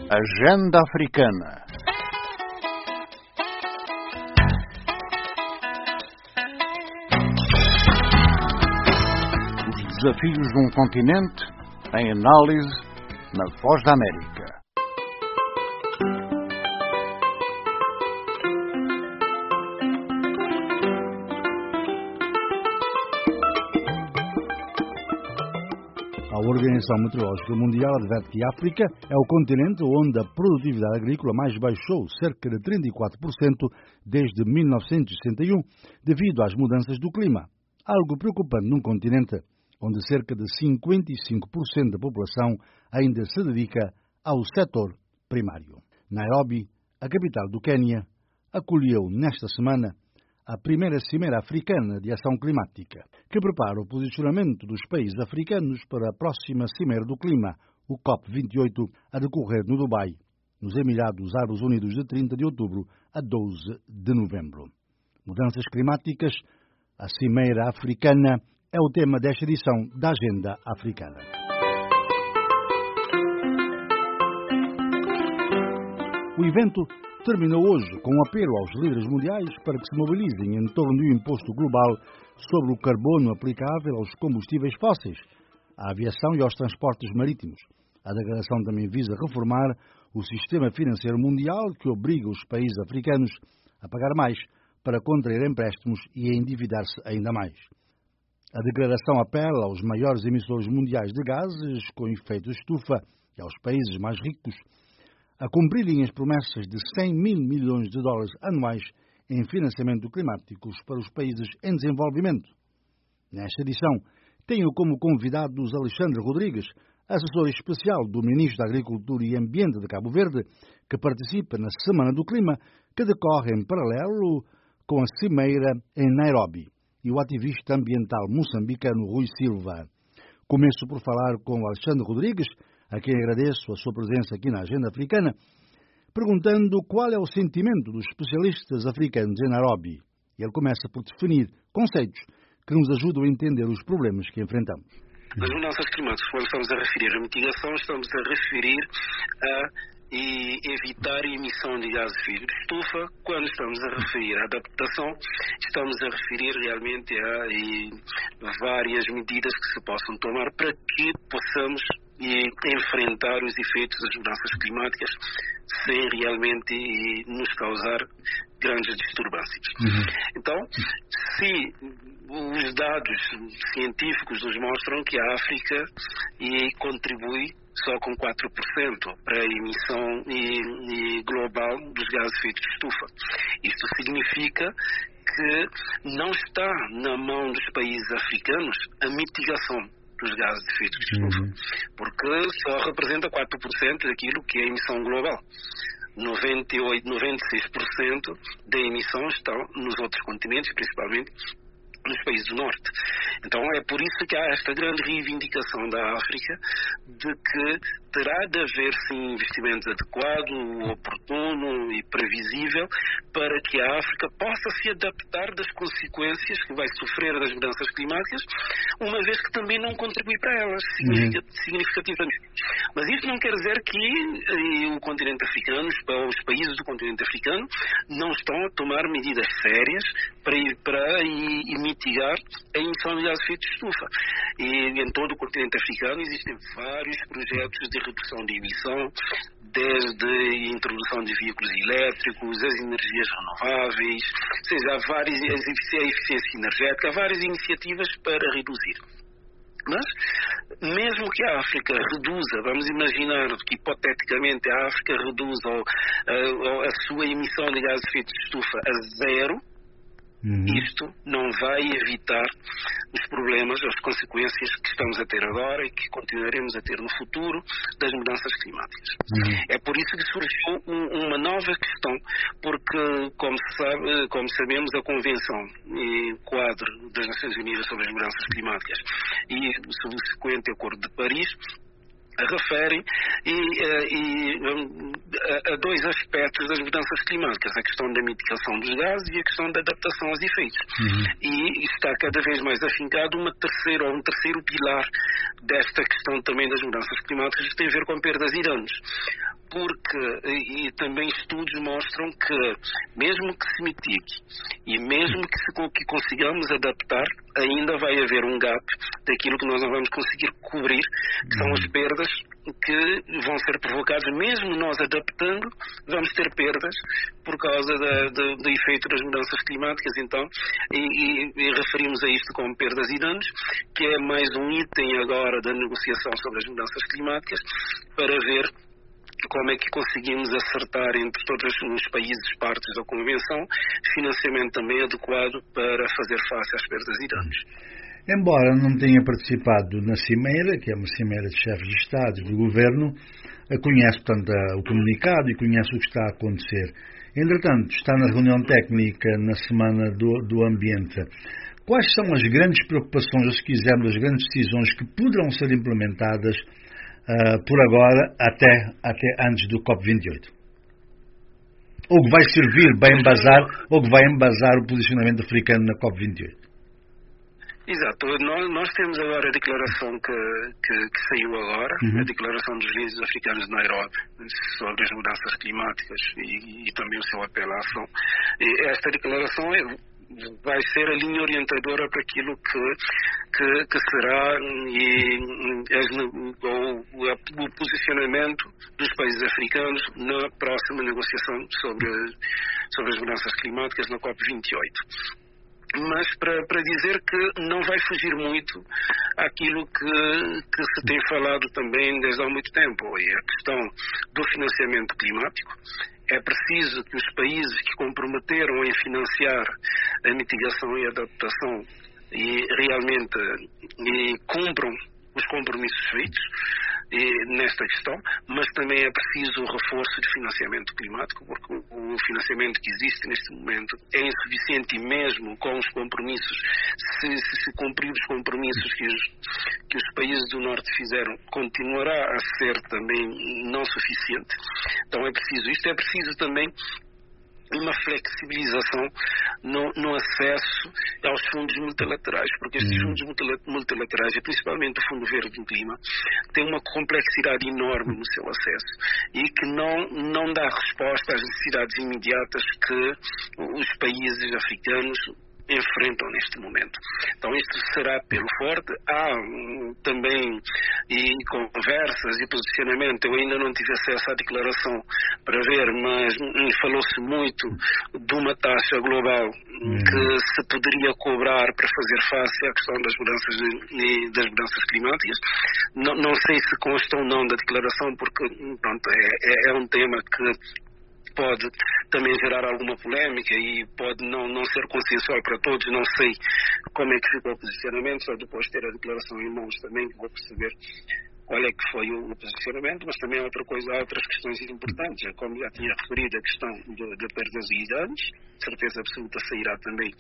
Agenda Africana. Os desafios de um continente em análise na Voz da América. A Organização Meteorológica Mundial adverte que a África é o continente onde a produtividade agrícola mais baixou cerca de 34% desde 1961, devido às mudanças do clima. Algo preocupante num continente onde cerca de 55% da população ainda se dedica ao setor primário. Nairobi, a capital do Quênia, acolheu nesta semana a primeira Cimeira Africana de Ação Climática, que prepara o posicionamento dos países africanos para a próxima Cimeira do Clima, o COP28, a decorrer no Dubai, nos Emirados Árabes Unidos, de 30 de outubro a 12 de novembro. Mudanças climáticas, a Cimeira Africana, é o tema desta edição da Agenda Africana. O evento terminou hoje com um apelo aos líderes mundiais para que se mobilizem em torno de um imposto global sobre o carbono aplicável aos combustíveis fósseis, à aviação e aos transportes marítimos. A declaração também visa reformar o sistema financeiro mundial que obriga os países africanos a pagar mais para contrair empréstimos e a endividar-se ainda mais. A declaração apela aos maiores emissores mundiais de gases com efeito de estufa e aos países mais ricos a cumprirem as promessas de 100 mil milhões de dólares anuais em financiamento climáticos para os países em desenvolvimento. Nesta edição, tenho como convidados Alexandre Rodrigues, assessor especial do Ministro da Agricultura e Ambiente de Cabo Verde, que participa na Semana do Clima, que decorre em paralelo com a Cimeira em Nairobi, e o ativista ambiental moçambicano Rui Silva. Começo por falar com Alexandre Rodrigues, a quem agradeço a sua presença aqui na Agenda Africana, perguntando qual é o sentimento dos especialistas africanos em Nairobi. E ele começa por definir conceitos que nos ajudam a entender os problemas que enfrentamos. As mudanças climáticas, quando estamos a referir a mitigação, estamos a referir a evitar a emissão de gases de efeito de estufa. Quando estamos a referir à adaptação, estamos a referir realmente a várias medidas que se possam tomar para que possamos enfrentar os efeitos das mudanças climáticas sem realmente nos causar grandes distúrbios. Então, se os dados científicos nos mostram que a África contribui só com 4% para a emissão global dos gases de efeito de estufa. Isto significa que não está na mão dos países africanos a mitigação dos gases de efeito de estufa, porque só representa 4% daquilo que é a emissão global. 96% da emissão estão nos outros continentes, principalmente nos países do norte. Então é por isso que há esta grande reivindicação da África de que terá de haver sim investimento adequado, oportuno e previsível para que a África possa se adaptar das consequências que vai sofrer das mudanças climáticas, uma vez que também não contribui para elas significativamente. Mas isso não quer dizer que o continente africano, os países do continente africano não estão a tomar medidas sérias para mitigar a emissão de gases de efeito de estufa. E em todo o continente africano existem vários projetos de redução de emissão, desde a introdução de veículos elétricos, as energias renováveis, ou seja, há a eficiência energética, há várias iniciativas para reduzir. Mas, mesmo que a África reduza, vamos imaginar que hipoteticamente a África reduza a sua emissão de gases de efeito de estufa a zero, isto não vai evitar os problemas, as consequências que estamos a ter agora e que continuaremos a ter no futuro das mudanças climáticas. É por isso que surgiu uma nova questão, porque, como sabemos, a Convenção Quadro das Nações Unidas sobre as Mudanças Climáticas e o subsequente Acordo de Paris referem a dois aspectos das mudanças climáticas, a questão da mitigação dos gases e a questão da adaptação aos efeitos. E está cada vez mais afincado um terceiro pilar desta questão também das mudanças climáticas, que tem a ver com perdas e danos. e também estudos mostram que mesmo que se mitigue e mesmo que consigamos adaptar, ainda vai haver um gap daquilo que nós não vamos conseguir cobrir, que são as perdas que vão ser provocadas. Mesmo nós adaptando, vamos ter perdas por causa do efeito das mudanças climáticas. Então, e referimos a isto como perdas e danos, que é mais um item agora da negociação sobre as mudanças climáticas, para ver como é que conseguimos acertar entre todos os países partes da Convenção financiamento também adequado para fazer face às perdas e danos. Embora não tenha participado na Cimeira, que é uma cimeira de chefes de Estado e de Governo, conhece, portanto, o comunicado e conhece o que está a acontecer. Entretanto, está na reunião técnica na Semana do Ambiente. Quais são as grandes preocupações, ou se quisermos, as grandes decisões que poderão ser implementadas por agora até antes do COP28? Ou que vai servir para embasar, ou que vai embasar o posicionamento africano na COP28? Exato. Nós temos agora a declaração que saiu agora, a declaração dos líderes africanos de Nairobi sobre as mudanças climáticas e também o seu apelo à ação. E esta declaração vai ser a linha orientadora para aquilo que será o posicionamento dos países africanos na próxima negociação sobre as mudanças climáticas na COP28. Mas para dizer que não vai fugir muito àquilo que se tem falado também desde há muito tempo, e a questão do financiamento climático. É preciso que os países que comprometeram em financiar a mitigação e a adaptação e realmente cumpram os compromissos feitos nesta questão, mas também é preciso o reforço de financiamento climático, porque o financiamento que existe neste momento é insuficiente e mesmo com os compromissos, se cumprir os compromissos que os países do Norte fizeram, continuará a ser também não suficiente. Então é preciso isto, é preciso também uma flexibilização no acesso aos fundos multilaterais, porque estes fundos multilaterais, e principalmente o Fundo Verde do Clima, têm uma complexidade enorme no seu acesso e que não dá resposta às necessidades imediatas que os países africanos enfrentam neste momento. Então isto será pelo forte. Há também conversas e posicionamento. Eu ainda não tive acesso à declaração para ver, mas falou-se muito de uma taxa global que se poderia cobrar para fazer face à questão das mudanças climáticas. Não sei se consta ou não da declaração, porque pronto, é um tema que pode também gerar alguma polémica e pode não ser consensual para todos. Não sei como é que ficou o posicionamento, só depois de ter a declaração em mãos também vou perceber qual é que foi o posicionamento, mas também há outras questões importantes, como já tinha referido, a questão de perdas e danos, certeza absoluta sairá também,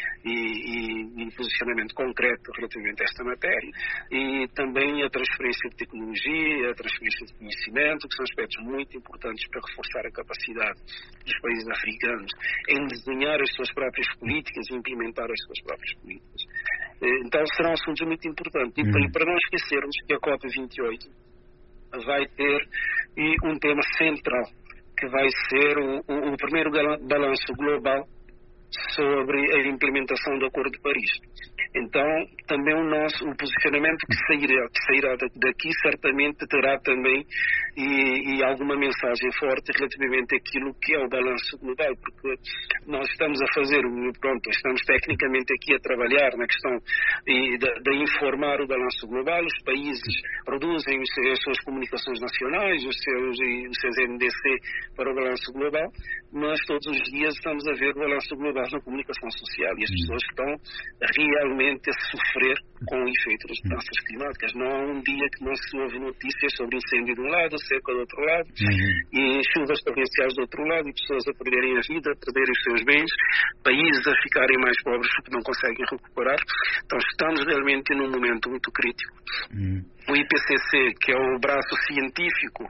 e posicionamento concreto relativamente a esta matéria, e também a transferência de tecnologia, a transferência de conhecimento, que são aspectos muito importantes para reforçar a capacidade dos países africanos em desenhar as suas próprias políticas e implementar as suas próprias políticas. Então serão assuntos muito importantes. E para não esquecermos que a COP28 vai ter um tema central, que vai ser o primeiro balanço global sobre a implementação do Acordo de Paris. Então, também o posicionamento que sairá daqui certamente terá também e alguma mensagem forte relativamente àquilo que é o balanço global, porque nós estamos estamos tecnicamente aqui a trabalhar na questão de informar o balanço global. Os países produzem as suas comunicações nacionais, os seus NDC para o balanço global, mas todos os dias estamos a ver o balanço global na comunicação social e as pessoas estão realmente a sofrer com o efeito das mudanças climáticas. Não há um dia que não se ouve notícias sobre incêndio de um lado, seca do outro lado, e chuvas torrenciais do outro lado, e pessoas a perderem a vida, a perderem os seus bens, países a ficarem mais pobres porque não conseguem recuperar. Então estamos realmente num momento muito crítico. O IPCC, que é o braço científico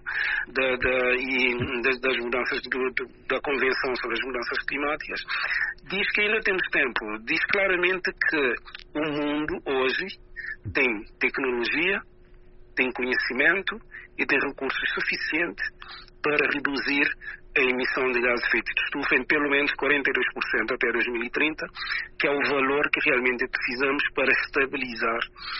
das mudanças da Convenção sobre as Mudanças Climáticas, diz que ainda temos tempo. Diz claramente que o mundo hoje tem tecnologia, tem conhecimento e tem recursos suficientes para reduzir a emissão de gases de efeito de estufa em pelo menos 42% até 2030, que é o valor que realmente precisamos para estabilizar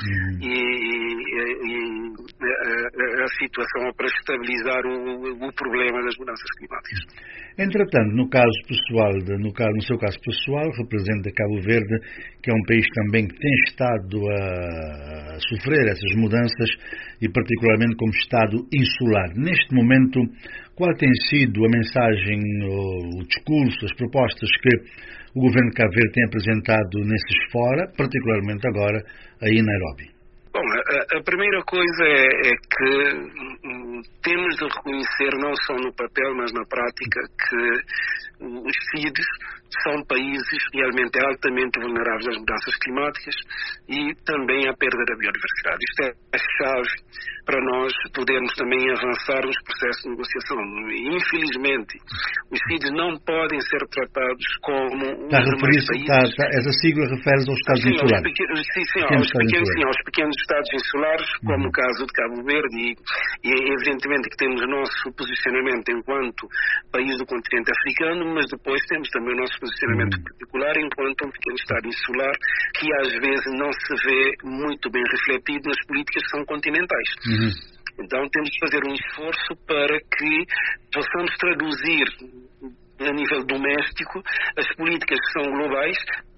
a situação, para estabilizar o problema das mudanças climáticas. Entretanto, no seu caso pessoal, representa Cabo Verde, que é um país também que tem estado a sofrer essas mudanças e particularmente como estado insular. Neste momento, qual tem sido a mensagem, o discurso, as propostas que o governo de Cabo Verde tem apresentado nesses fora, particularmente agora aí em Nairobi? Bom, a primeira coisa é que temos de reconhecer, não só no papel, mas na prática, que os CIDs são países realmente altamente vulneráveis às mudanças climáticas e também à perda da biodiversidade. Isto é a chave para nós podermos também avançar nos processos de negociação. Infelizmente, os CIDs não podem ser tratados como essa sigla refere-se aos Estados insulares. Aos pequenos Estados insulares, como o caso de Cabo Verde, e evidentemente que temos o nosso posicionamento enquanto país do continente africano, mas depois temos também o nosso posicionamento particular enquanto um pequeno Estado insular, que às vezes não se vê muito bem refletido nas políticas que são continentais. Então temos de fazer um esforço para que possamos traduzir a nível doméstico as políticas que são globais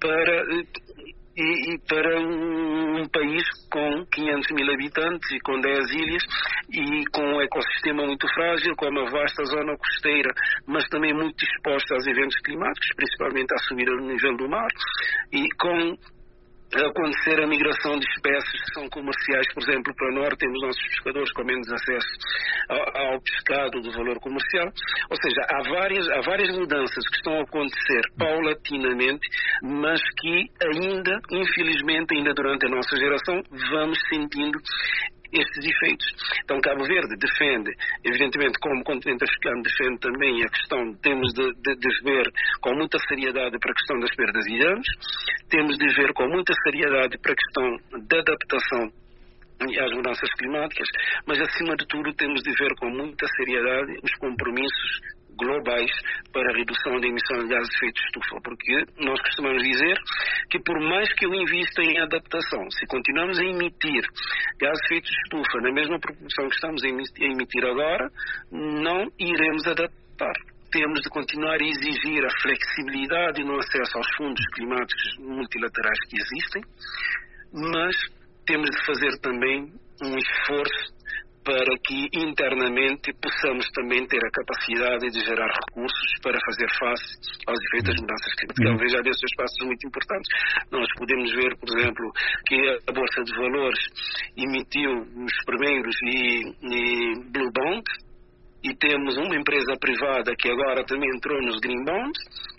para um país com 500 mil habitantes e com 10 ilhas e com um ecossistema muito frágil, com uma vasta zona costeira, mas também muito exposta aos eventos climáticos, principalmente à subida do nível do mar, e com acontecer a migração de espécies que são comerciais, por exemplo, para o norte temos nossos pescadores com menos acesso ao pescado de valor comercial. Ou seja, há várias mudanças que estão a acontecer paulatinamente, mas que ainda, infelizmente, ainda durante a nossa geração, vamos sentindo estes efeitos. Então Cabo Verde defende, evidentemente como o continente africano defende também a questão, temos de ver com muita seriedade para a questão das perdas de anos, temos de ver com muita seriedade para a questão da adaptação às mudanças climáticas, mas acima de tudo temos de ver com muita seriedade os compromissos globais para a redução da emissão de gases de efeito de estufa, porque nós costumamos dizer que por mais que eu invista em adaptação, se continuamos a emitir gases de efeito de estufa na mesma proporção que estamos a emitir agora, não iremos adaptar. Temos de continuar a exigir a flexibilidade no acesso aos fundos climáticos multilaterais que existem, mas temos de fazer também um esforço para que internamente possamos também ter a capacidade de gerar recursos para fazer face aos efeitos das mudanças climáticas. Talvez já desses passos muito importantes. Nós podemos ver, por exemplo, que a Bolsa de Valores emitiu os primeiros Blue Bonds e temos uma empresa privada que agora também entrou nos Green Bonds,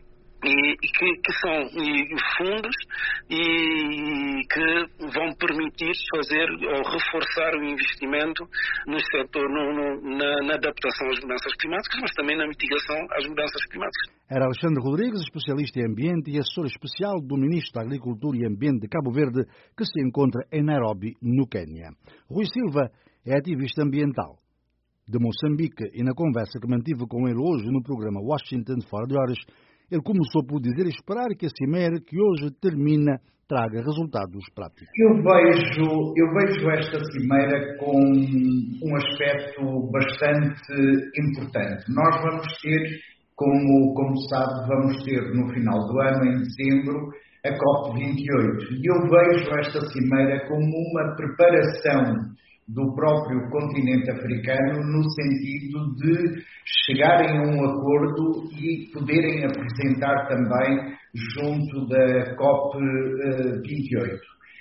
que são fundos e que vão permitir fazer ou reforçar o investimento no setor, na adaptação às mudanças climáticas, mas também na mitigação às mudanças climáticas. Era Alexandre Rodrigues, especialista em ambiente e assessor especial do Ministro da Agricultura e Ambiente de Cabo Verde, que se encontra em Nairobi, no Quênia. Rui Silva é ativista ambiental de Moçambique e na conversa que mantive com ele hoje no programa Washington Fora de Horas, ele começou por dizer e esperar que a cimeira que hoje termina traga resultados práticos. Eu vejo esta cimeira com um aspecto bastante importante. Nós vamos ter, como sabe, vamos ter no final do ano, em dezembro, a COP28. E eu vejo esta cimeira como uma preparação do próprio continente africano no sentido de chegarem a um acordo e poderem apresentar também junto da COP28.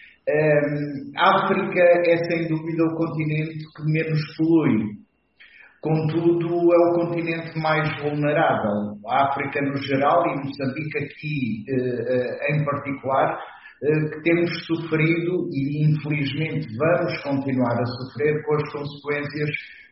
A África é sem dúvida o continente que menos polui, contudo é o continente mais vulnerável. A África no geral e Moçambique aqui em particular, que temos sofrido e infelizmente vamos continuar a sofrer com as consequências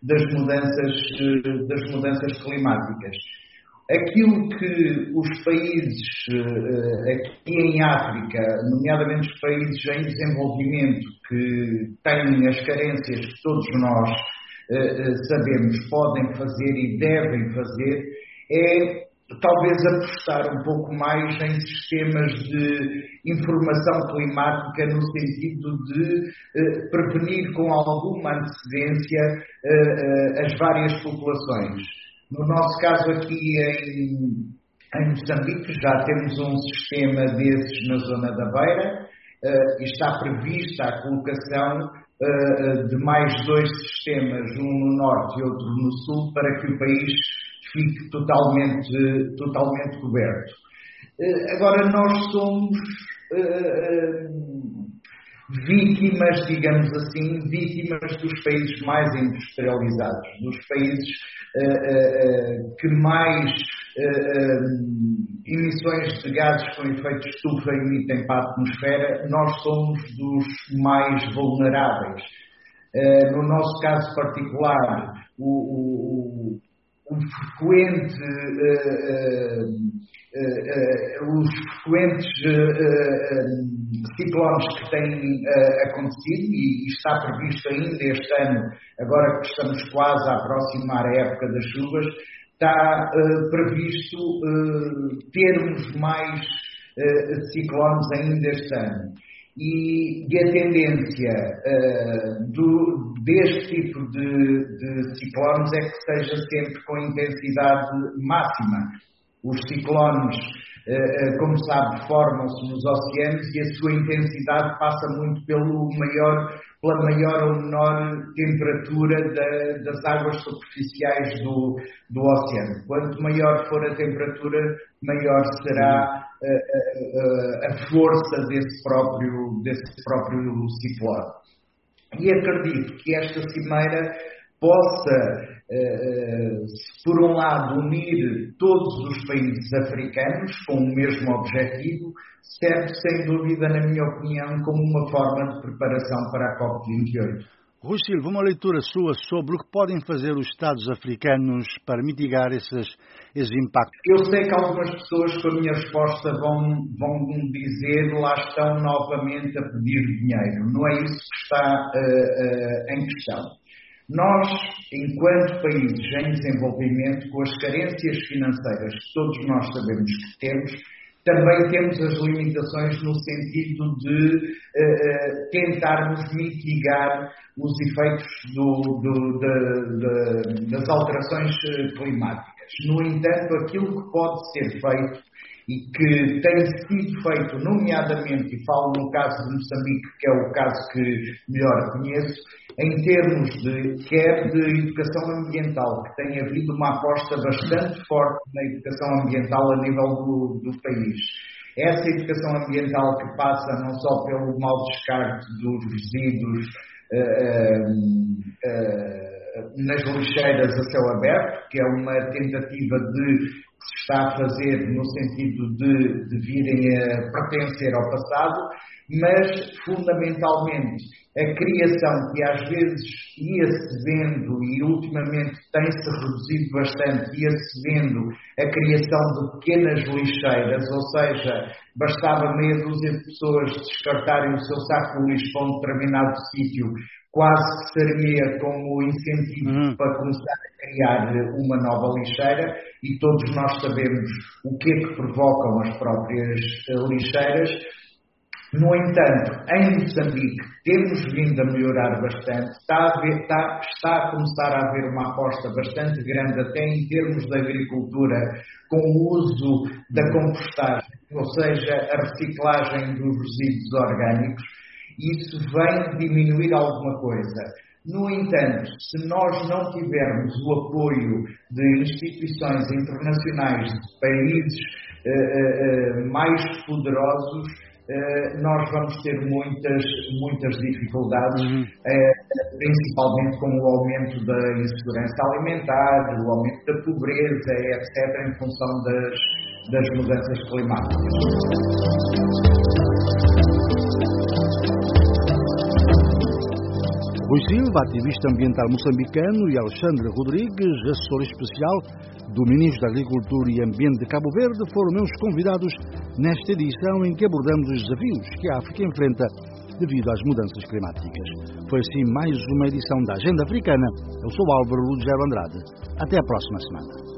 das mudanças climáticas. Aquilo que os países aqui em África, nomeadamente os países em desenvolvimento, que têm as carências que todos nós sabemos, podem fazer e devem fazer, é talvez apostar um pouco mais em sistemas de informação climática no sentido de prevenir com alguma antecedência as várias populações. No nosso caso aqui em Moçambique já temos um sistema desses na zona da Beira e está prevista a colocação de mais 2 sistemas, um no norte e outro no sul, para que o país fique totalmente coberto. Agora, nós somos vítimas, digamos assim, vítimas dos países mais industrializados, dos países que mais emissões de gases com efeito de estufa emitem para a atmosfera. Nós somos dos mais vulneráveis. No nosso caso particular, os frequentes ciclones que têm acontecido, e está previsto ainda este ano, agora que estamos quase a aproximar a época das chuvas, está previsto termos mais ciclones ainda este ano. E a tendência deste tipo de ciclones é que seja sempre com intensidade máxima. Os ciclones, como sabe, formam-se nos oceanos e a sua intensidade passa muito pela maior ou menor temperatura das águas superficiais do oceano. Quanto maior for a temperatura, maior será a força desse próprio ciclone. E acredito que esta cimeira possa, por um lado, unir todos os países africanos com o mesmo objetivo, serve sem dúvida, na minha opinião, como uma forma de preparação para a COP28. Rui Silva, uma leitura sua sobre o que podem fazer os Estados africanos para mitigar esses impactos. Eu sei que algumas pessoas, com a minha resposta, vão dizer lá estão novamente a pedir dinheiro. Não é isso que está em questão. Nós, enquanto países em desenvolvimento, com as carências financeiras que todos nós sabemos que temos, também temos as limitações no sentido de tentarmos mitigar os efeitos das alterações climáticas. No entanto, aquilo que pode ser feito e que tem sido feito, nomeadamente, e falo no caso de Moçambique, que é o caso que melhor conheço, em termos quer de educação ambiental, que tem havido uma aposta bastante forte na educação ambiental a nível do país. Essa educação ambiental que passa não só pelo mau descarte dos resíduos nas lixeiras a céu aberto, que é uma tentativa que se está a fazer no sentido de virem a pertencer ao passado, mas fundamentalmente a criação que às vezes ia-se vendo e ultimamente tem-se reduzido bastante, ia-se vendo a criação de pequenas lixeiras, ou seja, bastava meia dúzia de pessoas descartarem o seu saco de lixo para um determinado sítio, quase que servia como incentivo para começar a criar uma nova lixeira, e todos nós sabemos o que é que provocam as próprias lixeiras. No entanto, em Moçambique temos vindo a melhorar bastante, está a começar a haver uma aposta bastante grande até em termos de agricultura, com o uso da compostagem, ou seja, a reciclagem dos resíduos orgânicos. Isso vem diminuir alguma coisa. No entanto, se nós não tivermos o apoio de instituições internacionais, de países mais poderosos, nós vamos ter muitas dificuldades, principalmente com o aumento da insegurança alimentar, o aumento da pobreza, etc., em função das mudanças climáticas. Rui Silva, ativista ambiental moçambicano, e Alexandre Rodrigues, assessor especial do Ministro da Agricultura e Ambiente de Cabo Verde, foram meus convidados nesta edição em que abordamos os desafios que a África enfrenta devido às mudanças climáticas. Foi assim mais uma edição da Agenda Africana. Eu sou Álvaro Lugero Andrade. Até a próxima semana.